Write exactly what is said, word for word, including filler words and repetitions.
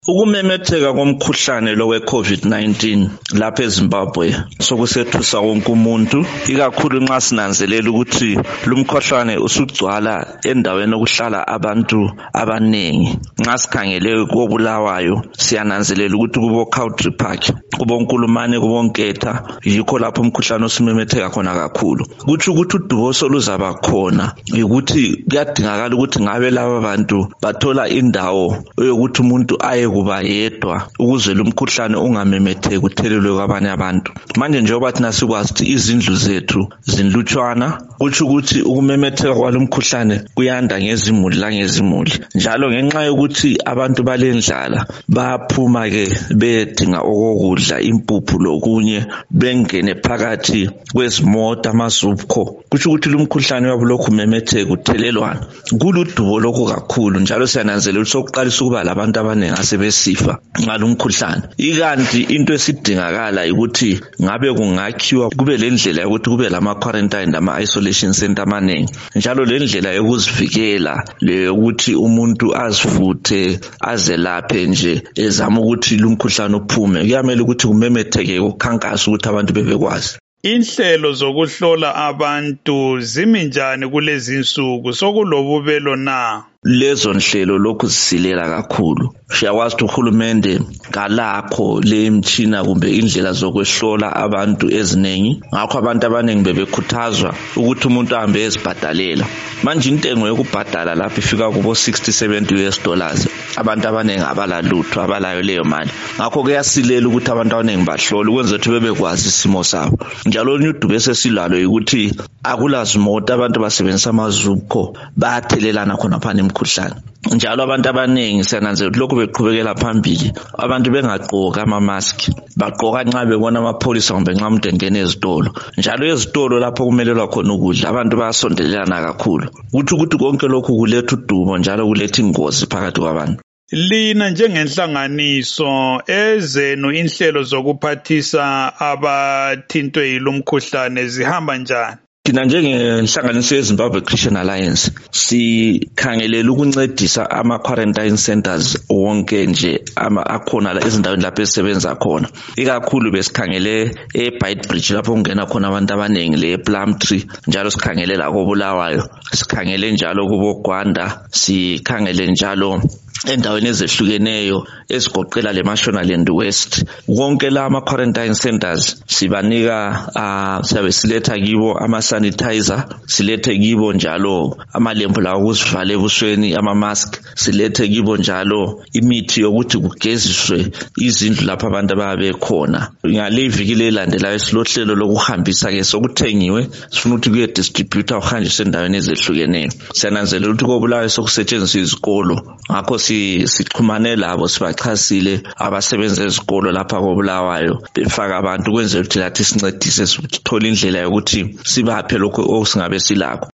Ukumemetheka komkhuhlane lo we-COVID nineteen lapha eZimbabwe sokusethusa wonke umuntu, ikakhulu nxa sinanzelela ukuthi lumkhuhlane usugcwala endaweni okuhlala abantu abanengi. Nxa sikhangele koBulawayo siyananzelela ukuthi kubo Country Park, kubo Nkulumane, kubo Nketha, yikho lapho umkhuhlane osumemetheka khona kakhulu. Kuthi ukuthi uduboso luzaba khona ukuthi kuyadingakala ukuthi ngabe laba bantu bathola indawo yokuthi umuntu aye kuba yedwa ukuze lumkhuhlane ungamemetheki uthelelwe kwabanye abantu. Manje njengoba thina sikwazi ukuthi izindlu zethu zinlutshwana, kuthi ukuthi ukumemetheka kwalomkhuhlane kuyanda ngezimuli langezimuli. Njalo ngenxa yokuthi abantu balendlala baphuma ke bedinga okokudla, impuphu lokunye, bengene phakathi kwezimota amazupho, kuthi ukuthi lumkhuhlane wabulokhu memetheka uthelelwana. Kuludubo lokhu kakhulu, njalo siyananzelela ukuthi sokuqalisa ukuba labantu abanengi asebesifa ngalumkhuhlane. Ikanti into esidingakala ukuthi ngabe kungakhiwa kube lendlela yokuthi kube lama quarantine lama isolation center amanengi, njalo lendlela yokuzivikela leyokuthi umuntu azifuthe azelaphe nje ezama ukuthi lumkhuhlane uphume. Kuyamele ukuthi kumemetheke ukhankasa ukuthi abantu bebekwazi. Inhlelo zokuhlola abantu zimi njani kulezi insuku, sokulobubelo na? Lezo nhlelo lokhu zisilela kakhulu. Siyakwazi ukuthi uhulumende kalakho le mtshina kumbe indlela zokwehlola abantu eziningi, ngakho abantu abaningi bebekhuthazwa ukuthi umuntu ahambe ezibhadalela. Manje intengo yokubhadala lapho ifika kubo sixty seventy US dollars. Abantu abaningi abalalutho abalayo leyo mali, ngakho kuyasilela ukuthi abantu abaningi bahlole ukwenza ukuthi bebekwazi isimo sabo. Njalo udubo esesilalo ukuthi akulazimota, abantu basebenzisa amazupho, bayathelelana khona phana imkhuhlane. Njalo abantu abaningi siyananzelela ukuthi lokhu beqhubekela phambili, abantu bengagqoka ama-mask, bagqoka nxa bebona amapholisa kumbe nxa umuntu engena ezitolo. Njalo ezitolo lapho kumelelwa khona ukudla abantu bayasondelelana kakhulu, kuthi ukuthi konke lokhu kuletha udubo njalo kuletha ingozi phakathi kwabantu. Lina njengenhlanganiso ezenu inhlelo zokuphathisa abathintwe yilumkhuhlane zihamba njani? Thina njengenhlanganiso yeZimbabwe Christian Alliance sikhangelela ukuncedisa ama-quarantine centers wonke nje ama akhona la ezindaweni lapho esisebenza khona. Ikakhulu besikhangele eBeitbridge lapho kungena khona abantu abanengi, le Plumtree, njalo sikhangele la koBulawayo, sikhangele njalo kubo Gwanda, sikhangele njalo endaweni ezehlukeneyo ezigoqela le Mashonaland West. Wonke la ama quarantine centers sibanika uh, siyabe siletha kibo ama sanitizer, silethe kibo njalo amalembu lawo okuzivala ebusweni, ama mask, silethe kibo njalo imithi yokuthi kugeziswe izindlu lapha abantu ababe khona. Ngale iviki elandelayo silohlelo lokuhambisa ke sokuthengiwe, sifuna ukuthi kuye distributor uhanjiswe endaweni ezehlukeneyo. Siyananzelela ukuthi koBulawayo sokusetshenziswa izikolo, ngakho sixhumane labo sibachasile abasebenza ezikolo lapha koBulawayo befaka abantu kwenzela ukuthi lathi sincedise sithola indlela yokuthi sibaphe lokho osingabe silakho.